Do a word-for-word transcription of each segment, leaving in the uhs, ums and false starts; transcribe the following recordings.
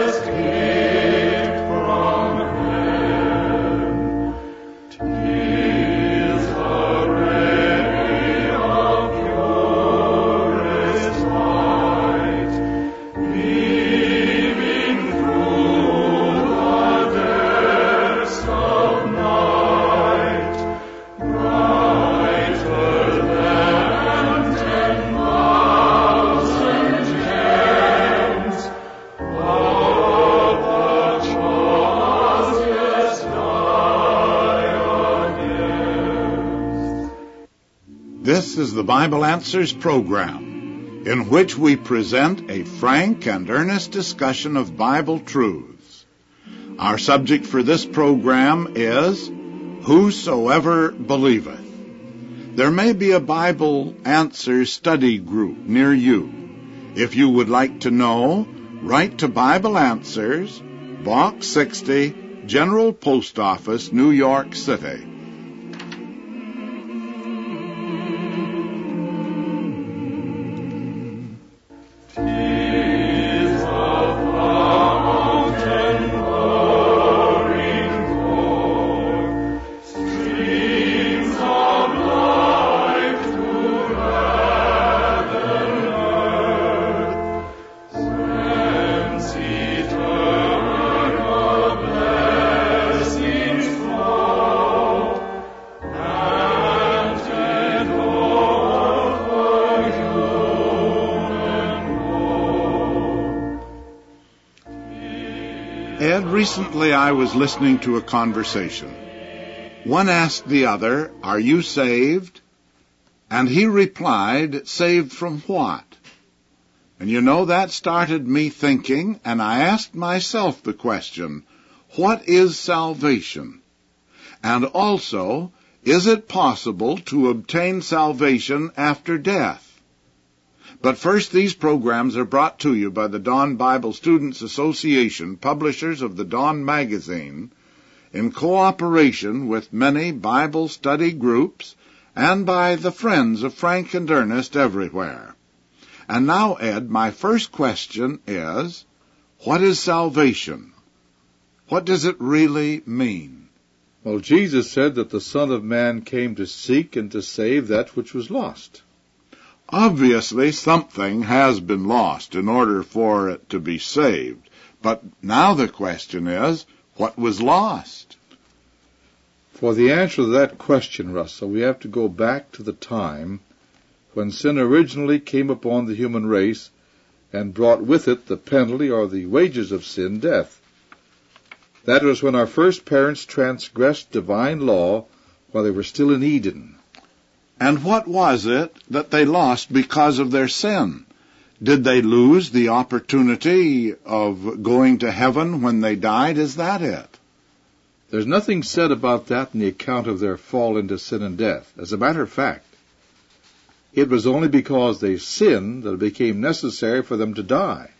This is the Bible Answers program, in which we present a frank and earnest discussion of Bible truths. Our subject for this program is, Whosoever Believeth. There may be a Bible Answers study group near you. If you would like to know, write to Bible Answers, Box sixty, General Post Office, New York City. Ed, recently I was listening to a conversation. One asked the other, "Are you saved?" And he replied, "Saved from what?" And you know, that started me thinking, and I asked myself the question, what is salvation? And also, is it possible to obtain salvation after death? But first, these programs are brought to you by the Dawn Bible Students Association, publishers of the Dawn magazine, in cooperation with many Bible study groups and by the friends of Frank and Ernest everywhere. And now, Ed, my first question is, what is salvation? What does it really mean? Well, Jesus said that the Son of Man came to seek and to save that which was lost. Obviously, something has been lost in order for it to be saved. But now the question is, what was lost? For the answer to that question, Russell, we have to go back to the time when sin originally came upon the human race and brought with it the penalty or the wages of sin, death. That was when our first parents transgressed divine law while they were still in Eden. And what was it that they lost because of their sin? Did they lose the opportunity of going to heaven when they died? Is that it? There's nothing said about that in the account of their fall into sin and death. As a matter of fact, it was only because they sinned that it became necessary for them to die.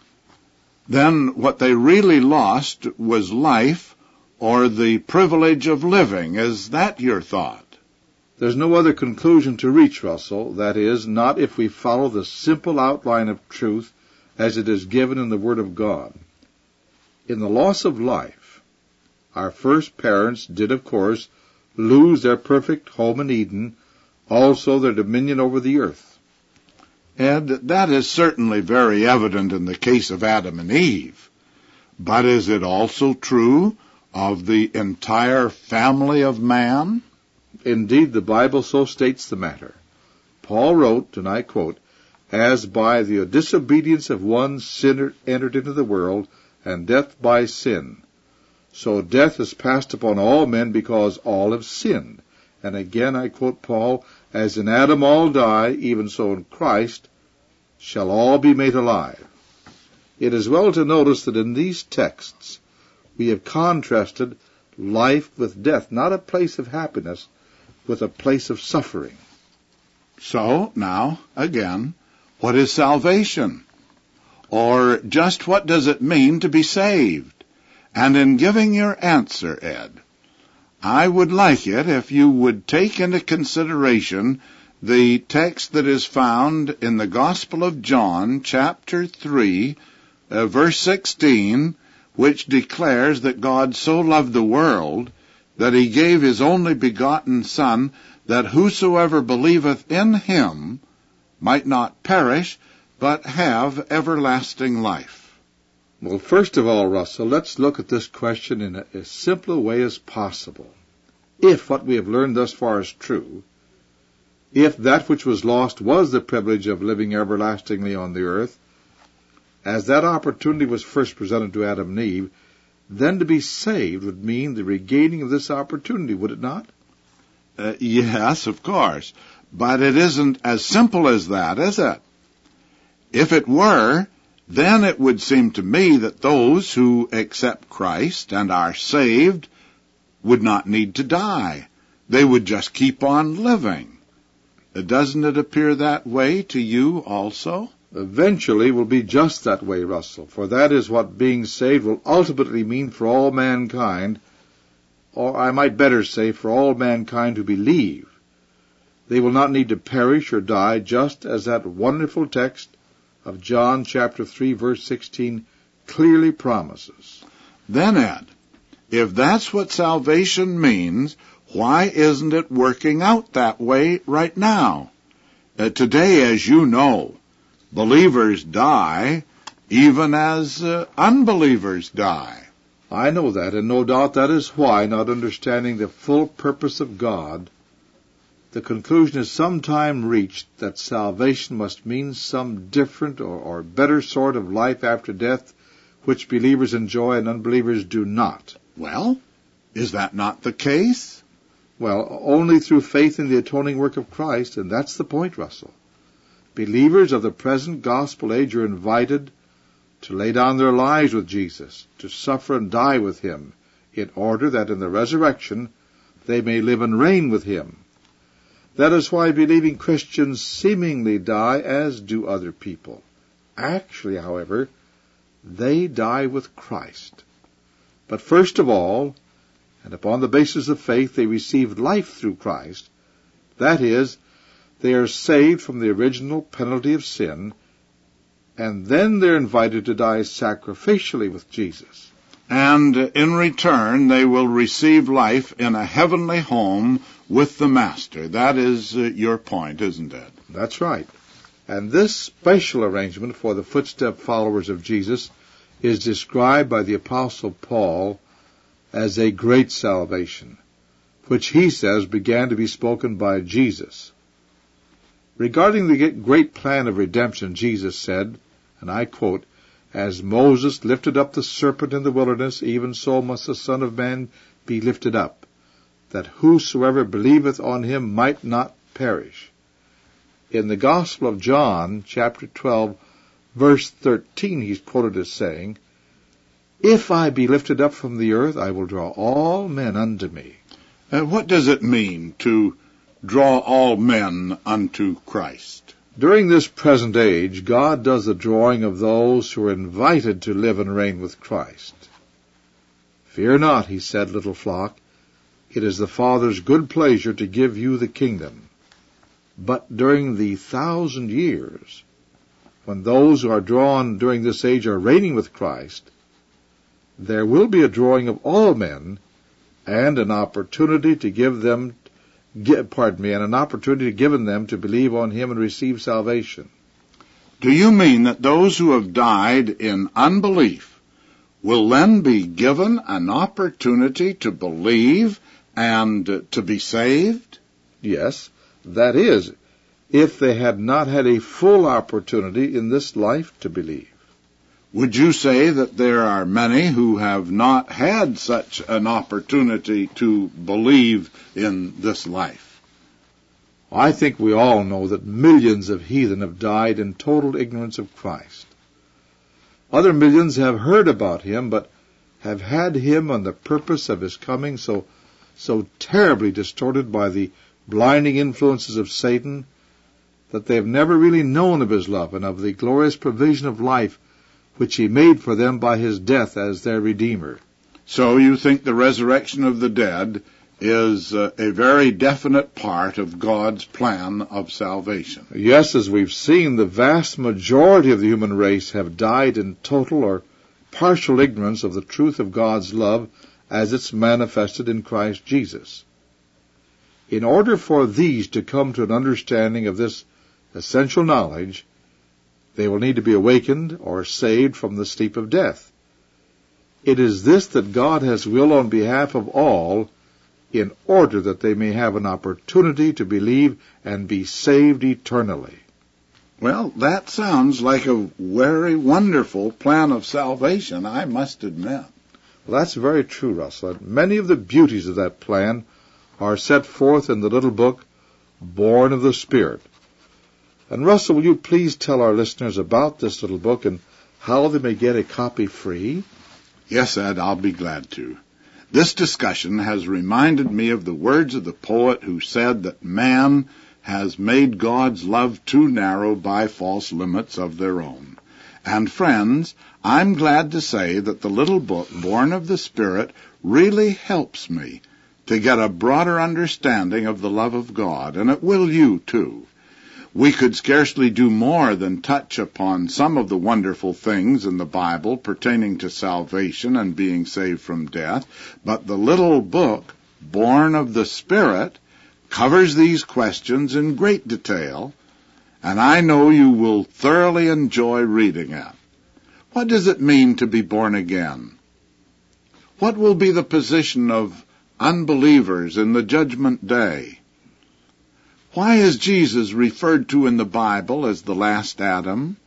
Then what they really lost was life or the privilege of living. Is that your thought? There's no other conclusion to reach, Russell. That is, not if we follow the simple outline of truth as it is given in the Word of God. In the loss of life, our first parents did, of course, lose their perfect home in Eden, also their dominion over the earth. Ed, that is certainly very evident in the case of Adam and Eve. But is it also true of the entire family of man? Indeed, the Bible so states the matter. Paul wrote, and I quote, "As by the disobedience of one sinner entered into the world, and death by sin, so death is passed upon all men because all have sinned." And again I quote Paul, "As in Adam all die, even so in Christ shall all be made alive." It is well to notice that in these texts we have contrasted life with death, not a place of happiness, with a place of suffering. So, now, again, what is salvation? Or just what does it mean to be saved? And in giving your answer, Ed, I would like it if you would take into consideration the text that is found in the Gospel of John, chapter three, uh, verse sixteen, which declares that God so loved the world that he gave his only begotten Son, that whosoever believeth in him might not perish, but have everlasting life. Well, first of all, Russell, let's look at this question in a, as simple a way as possible. If what we have learned thus far is true, if that which was lost was the privilege of living everlastingly on the earth, as that opportunity was first presented to Adam and Eve, then to be saved would mean the regaining of this opportunity, would it not? Uh, yes, of course. But it isn't as simple as that, is it? If it were, then it would seem to me that those who accept Christ and are saved would not need to die. They would just keep on living. Uh, doesn't it appear that way to you also? Eventually will be just that way, Russell, for that is what being saved will ultimately mean for all mankind, or I might better say for all mankind who believe. They will not need to perish or die, just as that wonderful text of John chapter three, verse sixteen clearly promises. Then, Ed, if that's what salvation means, why isn't it working out that way right now? Uh, today, as you know, believers die even as uh, unbelievers die. I know that, and no doubt that is why, not understanding the full purpose of God, the conclusion is sometime reached that salvation must mean some different or, or better sort of life after death, which believers enjoy and unbelievers do not. Well, is that not the case? Well, only through faith in the atoning work of Christ, and that's the point, Russell. Believers of the present gospel age are invited to lay down their lives with Jesus, to suffer and die with him, in order that in the resurrection they may live and reign with him. That is why believing Christians seemingly die as do other people. Actually, however, they die with Christ. But first of all, and upon the basis of faith, they receive life through Christ. That is, they are saved from the original penalty of sin, and then they're invited to die sacrificially with Jesus. And in return, they will receive life in a heavenly home with the Master. That is uh, your point, isn't it? That's right. And this special arrangement for the footstep followers of Jesus is described by the Apostle Paul as a great salvation, which he says began to be spoken by Jesus. Regarding the great plan of redemption, Jesus said, and I quote, "As Moses lifted up the serpent in the wilderness, even so must the Son of Man be lifted up, that whosoever believeth on him might not perish." In the Gospel of John, chapter twelve, verse thirteen, he's quoted as saying, "If I be lifted up from the earth, I will draw all men unto me." Uh, what does it mean to draw all men unto Christ? During this present age, God does the drawing of those who are invited to live and reign with Christ. "Fear not," he said, "little flock, it is the Father's good pleasure to give you the kingdom." But during the thousand years, when those who are drawn during this age are reigning with Christ, there will be a drawing of all men, and an opportunity to give them, give, pardon me, and an opportunity given them to believe on him and receive salvation. Do you mean that those who have died in unbelief will then be given an opportunity to believe and uh, to be saved? Yes, that is, if they had not had a full opportunity in this life to believe. Would you say that there are many who have not had such an opportunity to believe in this life? I think we all know that millions of heathen have died in total ignorance of Christ. Other millions have heard about him, but have had him and the purpose of his coming so, so terribly distorted by the blinding influences of Satan that they have never really known of his love and of the glorious provision of life which he made for them by his death as their Redeemer. So you think the resurrection of the dead is uh, a very definite part of God's plan of salvation. Yes, as we've seen, the vast majority of the human race have died in total or partial ignorance of the truth of God's love as it's manifested in Christ Jesus. In order for these to come to an understanding of this essential knowledge, they will need to be awakened or saved from the sleep of death. It is this that God has willed on behalf of all, in order that they may have an opportunity to believe and be saved eternally. Well, that sounds like a very wonderful plan of salvation, I must admit. Well, that's very true, Russell. Many of the beauties of that plan are set forth in the little book, Born of the Spirit. And Russell, will you please tell our listeners about this little book and how they may get a copy free? Yes, Ed, I'll be glad to. This discussion has reminded me of the words of the poet who said that man has made God's love too narrow by false limits of their own. And friends, I'm glad to say that the little book, Born of the Spirit, really helps me to get a broader understanding of the love of God, and it will you too. We could scarcely do more than touch upon some of the wonderful things in the Bible pertaining to salvation and being saved from death, but the little book, Born of the Spirit, covers these questions in great detail, and I know you will thoroughly enjoy reading it. What does it mean to be born again? What will be the position of unbelievers in the judgment day? Why is Jesus referred to in the Bible as the last Adam?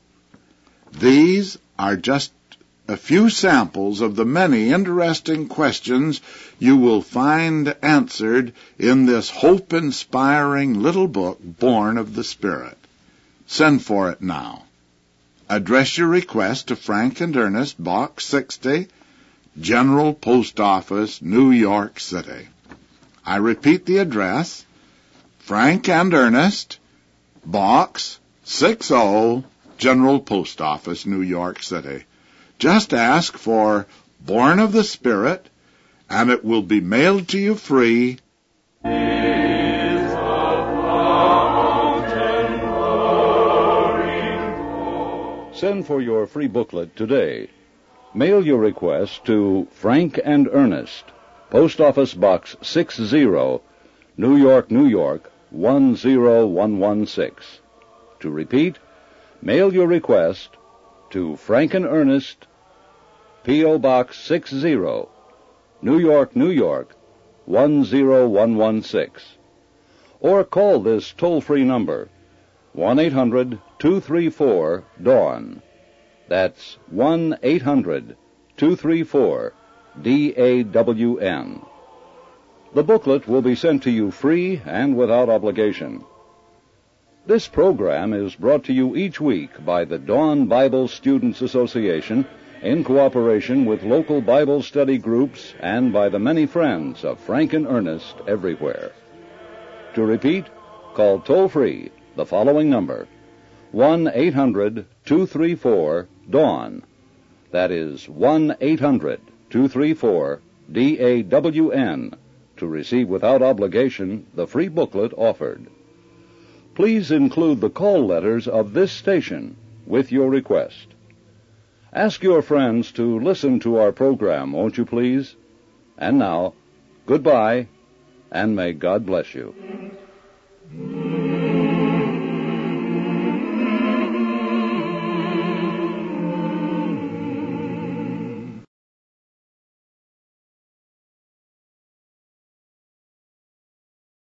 These are just a few samples of the many interesting questions you will find answered in this hope-inspiring little book, Born of the Spirit. Send for it now. Address your request to Frank and Ernest, Box sixty, General Post Office, New York City. I repeat the address, Frank and Ernest, Box sixty, General Post Office, New York City. Just ask for Born of the Spirit, and it will be mailed to you free. Send for your free booklet today. Mail your request to Frank and Ernest, Post Office Box sixty, New York, New York, one zero one one six. To repeat, mail your request to Frank and Ernest, P O. Box sixty, New York, New York, one zero one one six. Or call this toll-free number, one eight hundred two three four DAWN. That's one eight hundred two three four D A W N. The booklet will be sent to you free and without obligation. This program is brought to you each week by the Dawn Bible Students Association in cooperation with local Bible study groups and by the many friends of Frank and Ernest everywhere. To repeat, call toll-free the following number, one eight hundred two three four DAWN. That is one eight hundred two three four D A W N to receive without obligation the free booklet offered. Please include the call letters of this station with your request. Ask your friends to listen to our program, won't you please? And now, goodbye, and may God bless you.